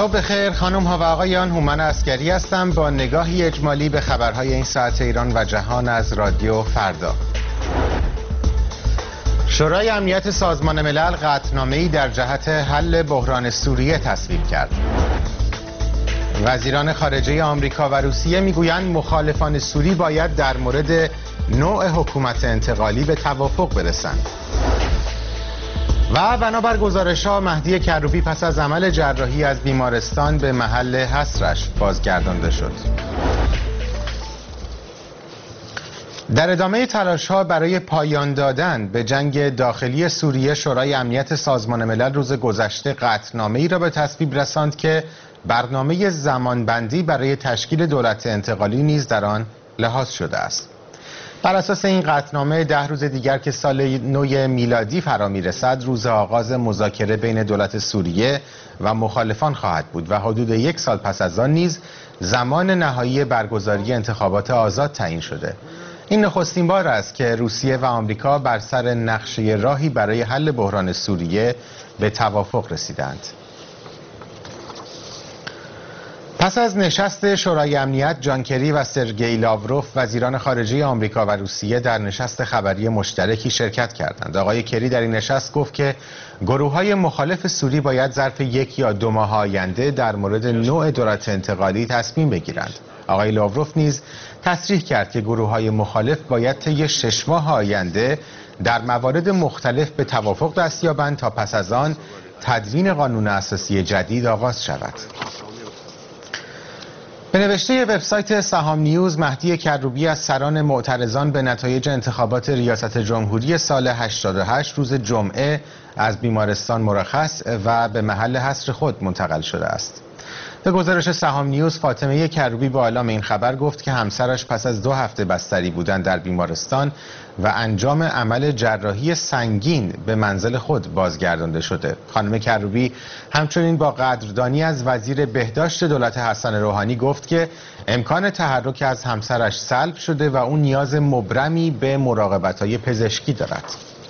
صبح بخیر خانم ها و آقایان، هومن عسکری هستم با نگاهی اجمالی به خبرهای این ساعت ایران و جهان از رادیو فردا. شورای امنیت سازمان ملل قطعنامه‌ای در جهت حل بحران سوریه تصویب کرد. وزیران خارجه آمریکا و روسیه میگویند مخالفان سوری باید در مورد نوع حکومت انتقالی به توافق برسند. و بنابر گزارش‌ها مهدی کروبی پس از عمل جراحی از بیمارستان به محل حصرش بازگردانده شد. در ادامه تلاش‌ها برای پایان دادن به جنگ داخلی سوریه، شورای امنیت سازمان ملل روز گذشته قطعنامه‌ای را به تصویب رساند که برنامه زمانبندی برای تشکیل دولت انتقالی نیز در آن لحاظ شده است. بر اساس این قطعنامه 10 روز دیگر که سال نو میلادی فرا میرسد روز آغاز مذاکره بین دولت سوریه و مخالفان خواهد بود و حدود 1 سال پس از آن نیز زمان نهایی برگزاری انتخابات آزاد تعیین شده. این نخستین بار است که روسیه و آمریکا بر سر نقشه راهی برای حل بحران سوریه به توافق رسیدند. پس از نشست شورای امنیت، جان کری و سرگئی لاوروف وزیران خارجه آمریکا و روسیه در نشست خبری مشترکی شرکت کردند. آقای کری در این نشست گفت که گروه‌های مخالف سوری باید ظرف 1 یا 2 ماه آینده در مورد نوع دولت انتقالی تصمیم بگیرند. آقای لاوروف نیز تصریح کرد که گروه‌های مخالف باید طی 6 ماه آینده در موارد مختلف به توافق دست یابند تا پس از آن تدوین قانون اساسی جدید آغاز شود. به نوشته وبسایت سهام نیوز، مهدی کروبی از سران معترضان به نتایج انتخابات ریاست جمهوری سال 88 روز جمعه از بیمارستان مرخص و به محل حصر خود منتقل شده است. به گزارش سهام نیوز، فاطمه کروبی با اعلام این خبر گفت که همسرش پس از 2 هفته بستری بودن در بیمارستان و انجام عمل جراحی سنگین به منزل خود بازگردانده شده. خانم کروبی همچنین با قدردانی از وزیر بهداشت دولت حسن روحانی گفت که امکان تحرک از همسرش سلب شده و او نیاز مبرمی به مراقبت‌های پزشکی دارد.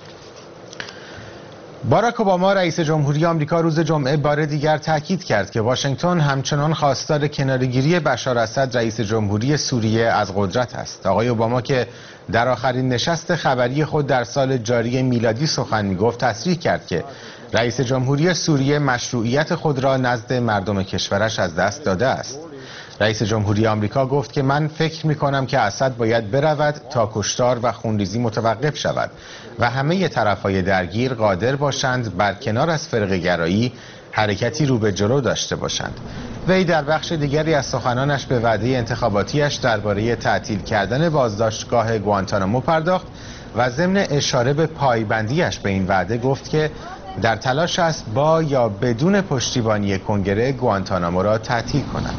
باراک اوباما رئیس جمهوری آمریکا روز جمعه بار دیگر تاکید کرد که واشنگتن همچنان خواستار کناره‌گیری بشار اسد رئیس جمهوری سوریه از قدرت است. آقای اوباما که در آخرین نشست خبری خود در سال جاری میلادی سخن می‌گفت، تصریح کرد که رئیس جمهوری سوریه مشروعیت خود را نزد مردم کشورش از دست داده است. رئیس جمهوری آمریکا گفت که من فکر می‌کنم که اسد باید برود تا کشتار و خونریزی متوقف شود و همه طرف‌های درگیر قادر باشند برکنار از فرقه‌گرایی حرکتی رو به جلو داشته باشند. وی در بخش دیگری از سخنانش به وعده انتخاباتیش درباره تعطیل کردن بازداشتگاه گوانتانامو پرداخت و ضمن اشاره به پایبندیش به این وعده گفت که در تلاش است با یا بدون پشتیبانی کنگره گوانتانامو را تعطیل کند.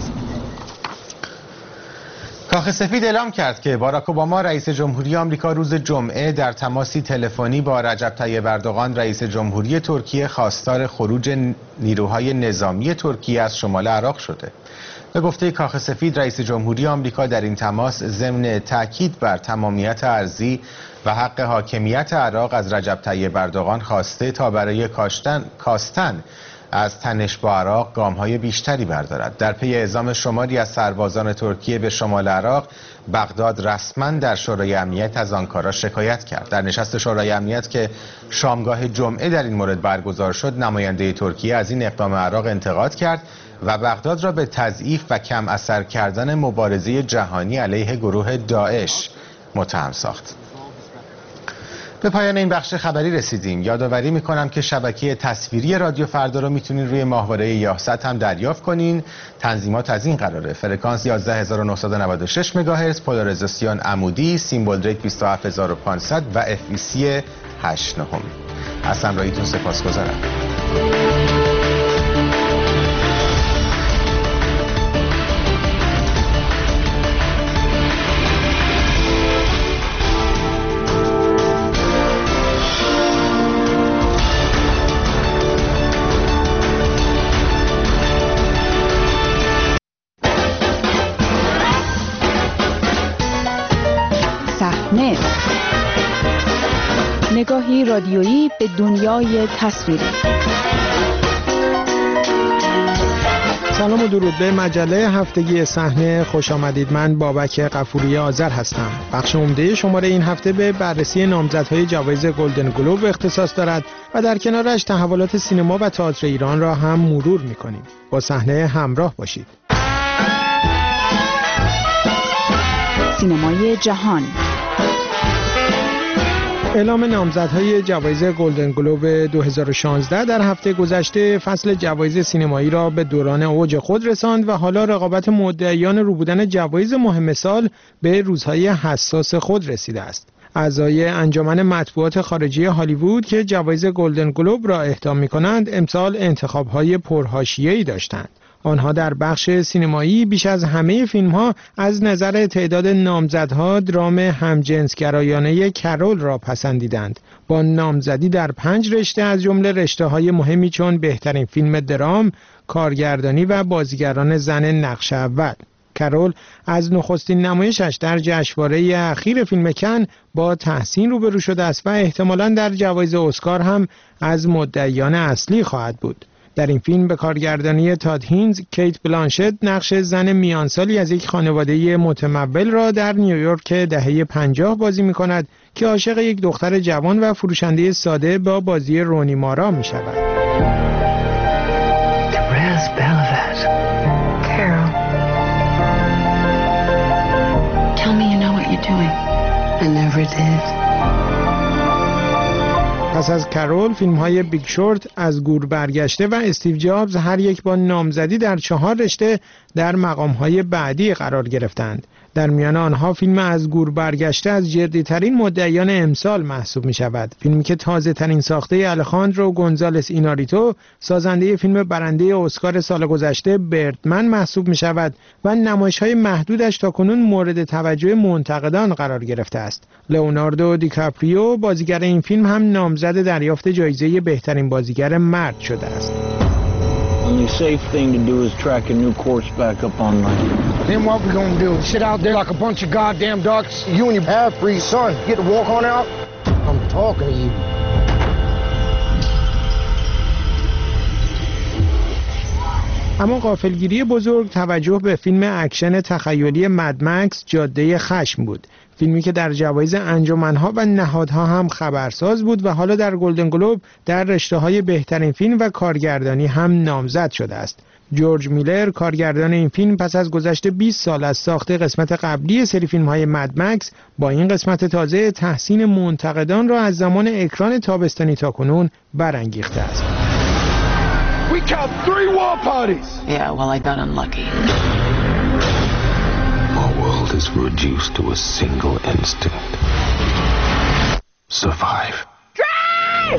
کاخ سفید اعلام کرد که باراک اوباما رئیس جمهوری آمریکا روز جمعه در تماسی تلفنی با رجب طیب اردوغان رئیس جمهوری ترکیه خواستار خروج نیروهای نظامی ترکیه از شمال عراق شده. به گفته کاخ سفید، رئیس جمهوری آمریکا در این تماس ضمن تاکید بر تمامیت ارضی و حق حاکمیت عراق از رجب طیب اردوغان خواسته تا برای کاستن از تنش با عراق گام‌های بیشتری بردارد. در پی اعزام شماری از سربازان ترکیه به شمال عراق، بغداد رسما در شورای امنیت از آنکارا شکایت کرد. در نشست شورای امنیت که شامگاه جمعه در این مورد برگزار شد، نماینده ترکیه از این اقدام عراق انتقاد کرد و بغداد را به تضعیف و کم اثر کردن مبارزه جهانی علیه گروه داعش متهم ساخت. به پایان این بخش خبری رسیدیم. یادآوری میکنم که شبکه تصویری رادیو فردا رو میتونین روی ماهواره یاهصد هم دریافت کنین. تنظیمات از این قراره: فرکانس 11996 مگاهرتز، پولارایزاسیون عمودی، سیمبل ریت 27500 و FEC 8 نهم. از همراهیتون سپاسگزارم. نگاهی رادیویی به دنیای تصویری. سلام و درود به مجله هفتگی صحنه خوش آمدید. من بابک غفوری آذر هستم. بخش عمده شماره این هفته به بررسی نامزدهای جوایز گلدن گلوب اختصاص دارد و در کنارش تحولات سینما و تئاتر ایران را هم مرور می‌کنیم. با صحنه همراه باشید. سینمای جهان. اعلام نامزدهای جوایز گلدن گلوب 2016 در هفته گذشته فصل جوایز سینمایی را به دوران اوج خود رساند و حالا رقابت مدعیان رو بودن جوایز مهم سال به روزهای حساس خود رسیده است. اعضای انجمن مطبوعات خارجی هالیوود که جوایز گلدن گلوب را اهدا می‌کنند امسال انتخاب‌های پرحاشیه‌ای داشتند. آنها در بخش سینمایی بیش از همه فیلم‌ها از نظر تعداد نامزدها درام همجنسگرایانه کرول را پسندیدند، با نامزدی در 5 رشته از جمله رشته‌های مهمی چون بهترین فیلم درام، کارگردانی و بازیگران زن نقش اول. کرول از نخستین نمایشش در جشنواره اخیر فیلم کن با تحسین روبرو شده است و احتمالاً در جوایز اسکار هم از مدعیان اصلی خواهد بود. در این فیلم به کارگردانی تاد هینز، کیت بلانشت نقش زن میانسالی از یک خانواده متمول را در نیویورک دهه 50 بازی می‌کند که عاشق یک دختر جوان و فروشنده ساده با بازی رونی مارا می‌شود. پس از کرول، فیلم‌های بیگ شورت، از گور برگشته و استیو جابز هر یک با نامزدی در 4 رشته در مقام‌های بعدی قرار گرفتند. در میان آنها فیلم از گور برگشته از جدی‌ترین مدعیان امسال محسوب می‌شود. فیلمی که تازه‌ترین ساخته الخاندرو گونزالس ایناریتو، سازنده فیلم برنده اسکار سال گذشته بردمن محسوب می‌شود و نمایش‌های محدودش تاکنون مورد توجه منتقدان قرار گرفته است. لئوناردو دیکاپریو بازیگر این فیلم هم نامزد دریافت جایزه بهترین بازیگر مرد شده است. Only safe thing to do is track a new course back up online. Then what we gonna do? Sit out there like a bunch of goddamn ducks? You and your half-breed son get to walk on out? I'm talking to you. اما غافلگیری بزرگ توجه به فیلم اکشن تخیلی مد مکس جاده خشم بود. فیلمی که در جوایز انجمن‌ها و نهادها هم خبرساز بود و حالا در گلدن گلوب در رشته‌های بهترین فیلم و کارگردانی هم نامزد شده است. جورج میلر کارگردان این فیلم پس از گذشت 20 سال از ساخت قسمت قبلی سری فیلم‌های مد مکس با این قسمت تازه تحسین منتقدان را از زمان اکران تابستانی تاکنون برانگیخته است. We count 3 war parties. Yeah, well, I got unlucky. Our world is reduced to a single instinct. Survive. Drive!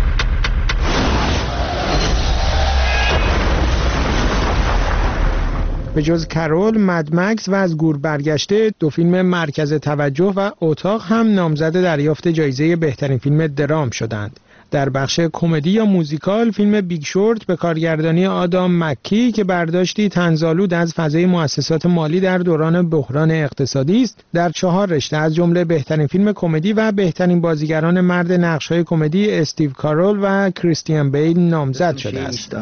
به جز کرول، مد مکس و از گور برگشته، 2 فیلم مرکز توجه و اتاق هم نامزد دریافت جایزه بهترین فیلم درام شدند. در بخش کمدی یا موزیکال، فیلم بیگ شورت به کارگردانی آدام مکی که برداشتی طنزآلود از فضای مؤسسات مالی در دوران بحران اقتصادی است، در 4 رشته از جمله بهترین فیلم کمدی و بهترین بازیگران مرد نقش‌های کمدی استیو کارول و کریستیان بیل نامزد شده است.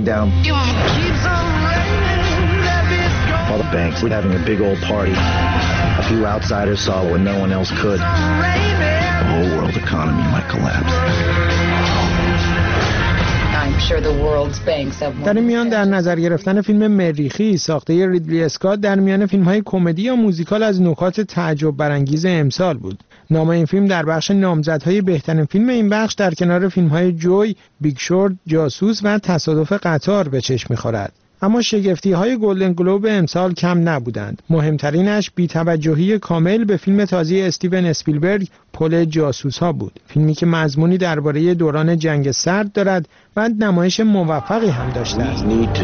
All the banks were having a big old party. A few outsiders saw what no one else could. The whole world economy might collapse. در این میان در نظر گرفتن فیلم مریخی ساخته ریدلی اسکات در میان فیلم‌های کمدی یا موزیکال از نکات تعجب برانگیز امسال بود. نام این فیلم در بخش نامزدهای بهترین فیلم این بخش در کنار فیلم‌های جوی، بیگ شورت، جاسوس و تصادف قطار به چشم می‌خورد. اما شگفتی‌های گلدن گلوب امسال کم نبودند. مهمترینش بی‌توجهی کامل به فیلم تازه استیون اسپیلبرگ پل جاسوس‌ها بود. فیلمی که مضمونی درباره دوران جنگ سرد دارد و نمایش موفقی هم داشته است.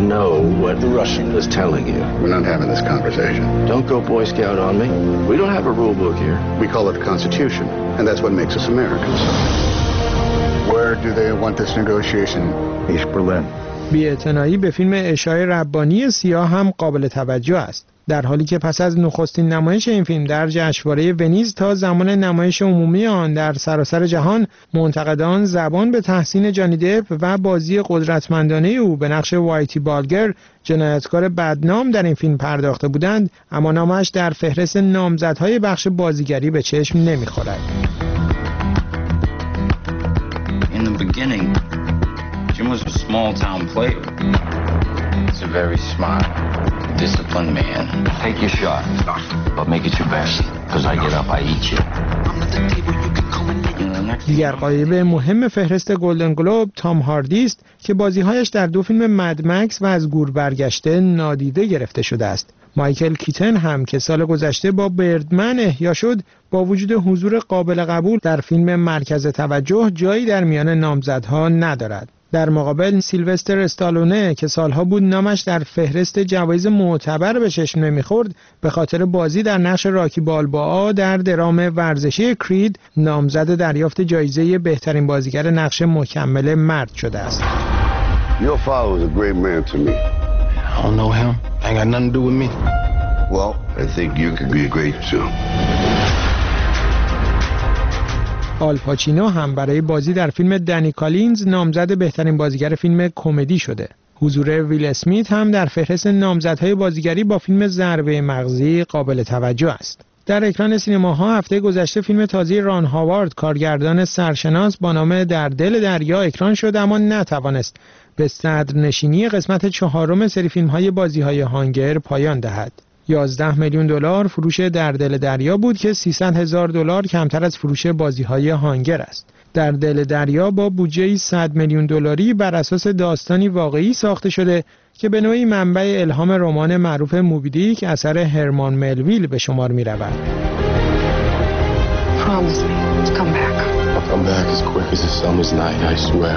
Don't go Boy Scout on me. We don't have a rule book here. We call it the Constitution, and that's what makes us Americans. Where do they want this negotiation? East Berlin. بی‌اعتنایی به فیلم عشای ربانی سیاه هم قابل توجه است. در حالی که پس از نخستین نمایش این فیلم در جشنواره ونیز تا زمان نمایش عمومی آن در سراسر جهان منتقدان زبان به تحسین جانی دپ و بازی قدرتمندانه او به نقش وایتی بالگر، جنایتکار بدنام، در این فیلم پرداخته بودند، اما نامش در فهرست نامزدهای بخش بازیگری به چشم نمی‌خورد. In the beginning, Jim was a small-town player. He's a very smart, disciplined man. Take your shot, but make it your best, because I get up, I eat you. دیگر غایب مهم فهرست گلدن گلوب تام هاردی است که بازی‌هایش در 2 فیلم مد مکس و از گور برگشته نادیده گرفته شده است. مایکل کیتن هم که سال گذشته با بردمن احیا شد، با وجود حضور قابل قبول در فیلم مرکز توجه جایی در میان نامزدها ندارد. در مقابل سیلوستر استالونه که سالها بود نامش در فهرست جوایز معتبر به چشم نمیخورد، به خاطر بازی در نقش راکی بالبوآ در درام ورزشی کرید نامزد دریافت جایزه بهترین بازیگر نقش مکمل مرد شده است. Your father was a great man to me. I don't know him. Ain't got nothing to do with me. Well, I think you could be great too. آل پاچینو هم برای بازی در فیلم دنی کالینز نامزد بهترین بازیگر فیلم کمدی شده. حضور ویل اسمیت هم در فهرست نامزدهای بازیگری با فیلم ضربه مغزی قابل توجه است. در اکران سینماها هفته گذشته فیلم تازه ران هاوارد، کارگردان سرشناس، با نام در دل دریا اکران شد، اما نتوانست به صدرنشینی قسمت 4 سری فیلم‌های بازی‌های هانگر پایان دهد. 11 میلیون دلار فروش در دل دریا بود که 300,000 دلار کمتر از فروش بازی‌های هانگر است. در دل دریا با بودجه 100 میلیون دلاری بر اساس داستانی واقعی ساخته شده که به نوعی منبع الهام رمان معروف موبی دیک اثر هرمان ملویل به شمار می‌رود. Promise me to come back. I'll come back as quick as the summer's night, I swear.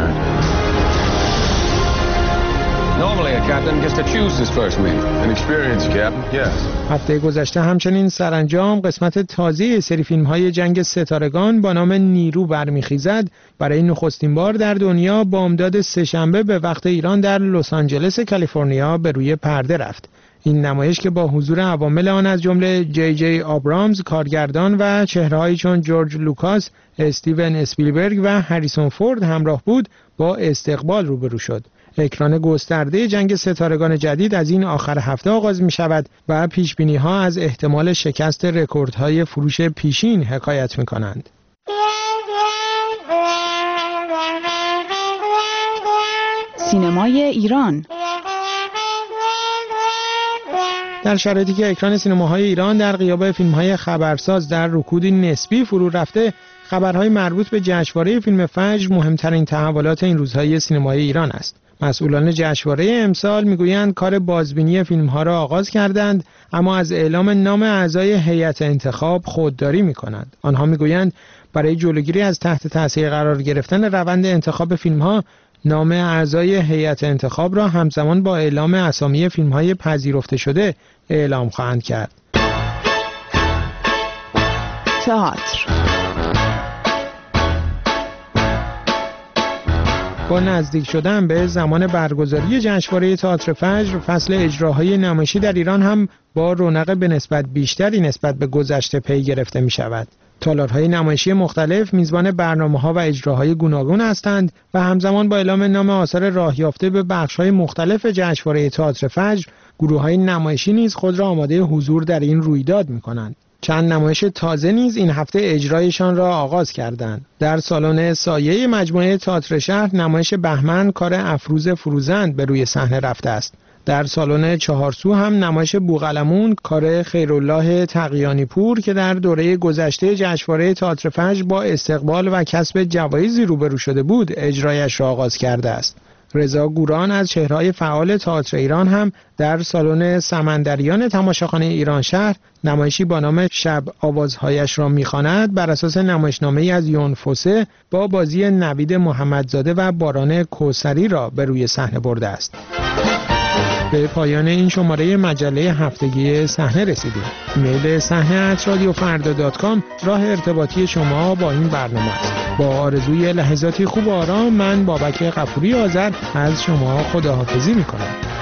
Normally a captain gets to choose his first mate. An experienced captain, yes. هفته گذشته همچنین سرانجام قسمت تازه سری فیلم‌های جنگ ستارگان با نام نیرو برمیخیزد برای نخستین بار در دنیا بامداد سه‌شنبه به وقت ایران در لس آنجلس کالیفرنیا به روی پرده رفت. این نمایش که با حضور عوامل آن از جمله جی جی آبرامز کارگردان و چهره‌هایی چون جورج لوکاس، استیون اسپیلبرگ و هریسون فورد همراه بود، با استقبال روبرو شد. اکران گسترده جنگ ستارگان جدید از این آخر هفته آغاز می شود و پیشبینی‌ها از احتمال شکست رکوردهای فروش پیشین حکایت می کنند. سینمای ایران. در شرایطی که اکران سینماهای ایران در غیاب فیلم‌های خبرساز در رکودی نسبی فرو رفته، خبرهای مربوط به جشنواره فیلم فجر مهمترین تحولات این روزهای سینمای ایران است. مسئولان جشنواره امسال میگویند کار بازبینی فیلم‌ها را آغاز کردند، اما از اعلام نام اعضای هیئت انتخاب خودداری می‌کنند. آنها میگویند برای جلوگیری از تحت تاثیر قرار گرفتن روند انتخاب فیلم‌ها، نام اعضای هیئت انتخاب را همزمان با اعلام اسامی فیلم‌های پذیرفته شده اعلام خواهند کرد. تئاتر. با نزدیک شدن به زمان برگزاری جشنواره تئاتر فجر، فصل اجراهای نمایشی در ایران هم با رونق به نسبت بیشتری نسبت به گذشته پی گرفته می شود. تالارهای نمایشی مختلف میزبان برنامه‌ها و اجراهای گوناگون هستند و همزمان با اعلام نام آثار راه یافته به بخش‌های مختلف جشنواره تئاتر فجر، گروه‌های نمایشی نیز خود را آماده حضور در این رویداد می‌کنند. چند نمایش تازه نیز این هفته اجرایشان را آغاز کردند. در سالن سایه مجموعه تئاتر شهر نمایش بهمن کار افروز فروزند به روی صحنه رفته است. در سالن چهارسو هم نمایش بوقلمون کار خیرالله تقیانی پور که در دوره گذشته جشنواره تئاتر فجر با استقبال و کسب جوایزی روبرو شده بود اجرایش را آغاز کرده است. رضا گوران از چهره‌های فعال تئاتر ایران هم در سالن سمندریان تماشاخانه ایران شهر نمایشی با نام شب آوازهایش را می‌خواند بر اساس نمایشنامه‌ای از یون فوسه با بازی نوید محمدزاده و باران کوثری را به روی صحنه برده است. به پایان این شماره مجله هفتگی صحنه رسیدیم. ایمیل صحنه@radiofrda.com راه ارتباطی شما با این برنامه است. با آرزوی لحظاتی خوب و آرام، من بابک غفوری آذر از شما خداحافظی می‌کنم.